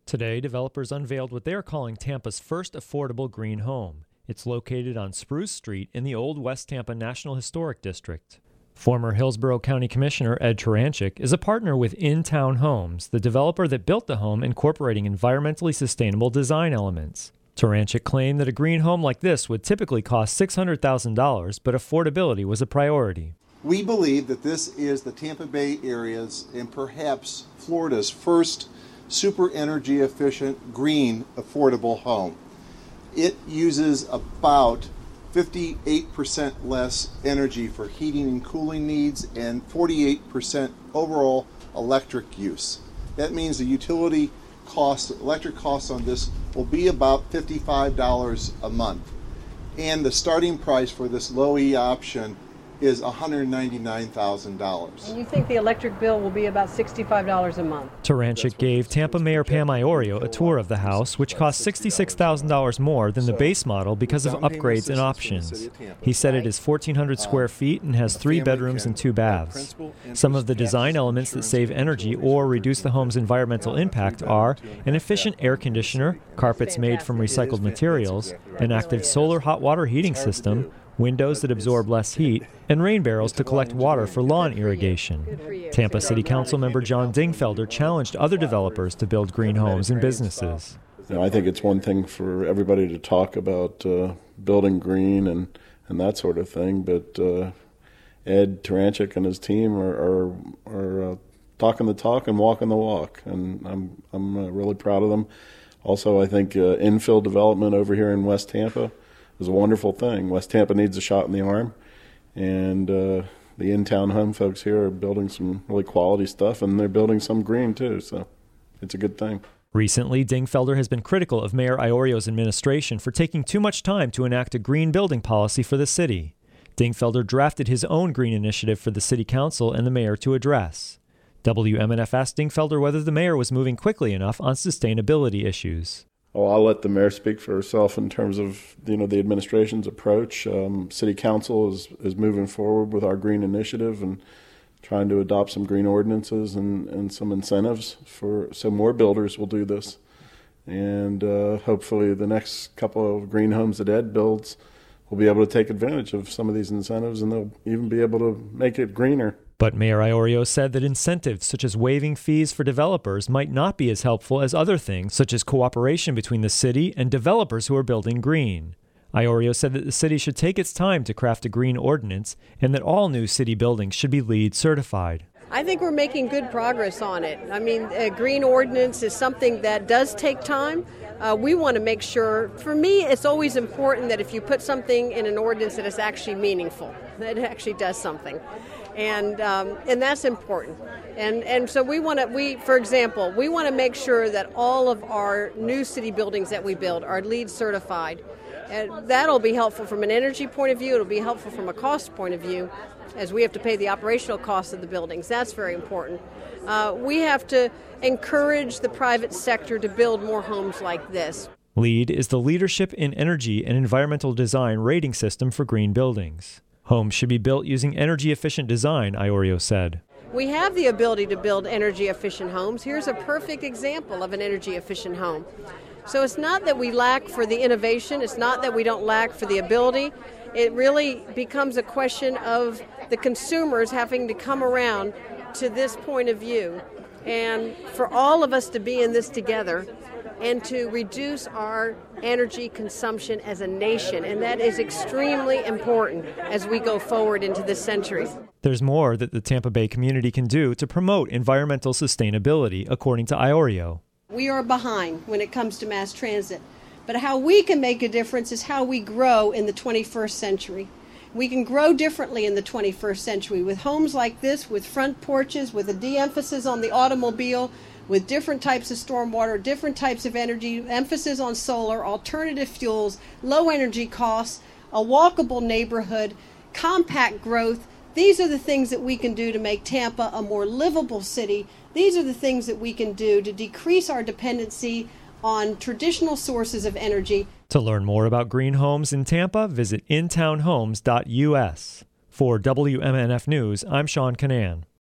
Today, developers unveiled what they are calling Tampa's first affordable green home. It's located on Spruce Street in the old West Tampa National Historic District. Former Hillsborough County Commissioner Ed Turanchik is a partner with In Town Homes, the developer that built the home incorporating environmentally sustainable design elements. Turanchik claimed that a green home like this would typically cost $600,000, but affordability was a priority. We believe that this is the Tampa Bay area's and perhaps Florida's first super energy efficient green affordable home. It uses about 58% less energy for heating and cooling needs and 48% overall electric use. That means the utility cost, electric costs on this will be about $55 a month. And the starting price for this low E option is $199,000. And you think the electric bill will be about $65 a month? Turanchik gave Tampa Mayor Pam Iorio a tour of the house, which cost $66,000 more than the base model because of upgrades and options. He said it is 1,400 square feet and has 3 bedrooms and 2 baths. Some of the design elements that save energy or reduce the home's environmental impact are an efficient air conditioner, carpets made from recycled materials, an active solar hot water heating system, windows that absorb less heat, and rain barrels to collect water for lawn irrigation. Tampa City Council member John Dingfelder challenged other developers to build green homes and businesses. I think it's one thing for everybody to talk about building green and that sort of thing, but Ed Turanchik and his team are talking the talk and walking the walk, and I'm really proud of them. Also, I think infill development over here in West Tampa is a wonderful thing. West Tampa needs a shot in the arm, and the in-town home folks here are building some really quality stuff, and they're building some green too, so it's a good thing. Recently, Dingfelder has been critical of Mayor Iorio's administration for taking too much time to enact a green building policy for the city. Dingfelder drafted his own green initiative for the city council and the mayor to address. WMNF asked Dingfelder whether the mayor was moving quickly enough on sustainability issues. Well, I'll let the mayor speak for herself in terms of the administration's approach. City Council is moving forward with our green initiative and trying to adopt some green ordinances and some incentives so more builders will do this. And hopefully the next couple of green homes that Ed builds will be able to take advantage of some of these incentives, and they'll even be able to make it greener. But Mayor Iorio said that incentives such as waiving fees for developers might not be as helpful as other things, such as cooperation between the city and developers who are building green. Iorio said that the city should take its time to craft a green ordinance and that all new city buildings should be LEED certified. I think we're making good progress on it. I mean, a green ordinance is something that does take time. We want to make sure, for me, it's always important that if you put something in an ordinance that is actually meaningful, that it actually does something. And that's important. And so for example, we want to make sure that all of our new city buildings that we build are LEED certified. And that'll be helpful from an energy point of view. It'll be helpful from a cost point of view, as we have to pay the operational costs of the buildings. That's very important. We have to encourage the private sector to build more homes like this. LEED is the Leadership in Energy and Environmental Design rating system for green buildings. Homes should be built using energy-efficient design, Iorio said. We have the ability to build energy-efficient homes. Here's a perfect example of an energy-efficient home. So it's not that we lack for the innovation. It's not that we don't lack for the ability. It really becomes a question of the consumers having to come around to this point of view. And for all of us to be in this together and to reduce our energy consumption as a nation, and that is extremely important as we go forward into this century. There's more that the Tampa Bay community can do to promote environmental sustainability, according to Iorio. We are behind when it comes to mass transit, but how we can make a difference is how we grow in the 21st century. We can grow differently in the 21st century with homes like this, with front porches, with a de-emphasis on the automobile, with different types of stormwater, different types of energy, emphasis on solar, alternative fuels, low energy costs, a walkable neighborhood, compact growth. These are the things that we can do to make Tampa a more livable city. These are the things that we can do to decrease our dependency on traditional sources of energy. To learn more about green homes in Tampa, visit intownhomes.us. For WMNF News, I'm Sean Canan.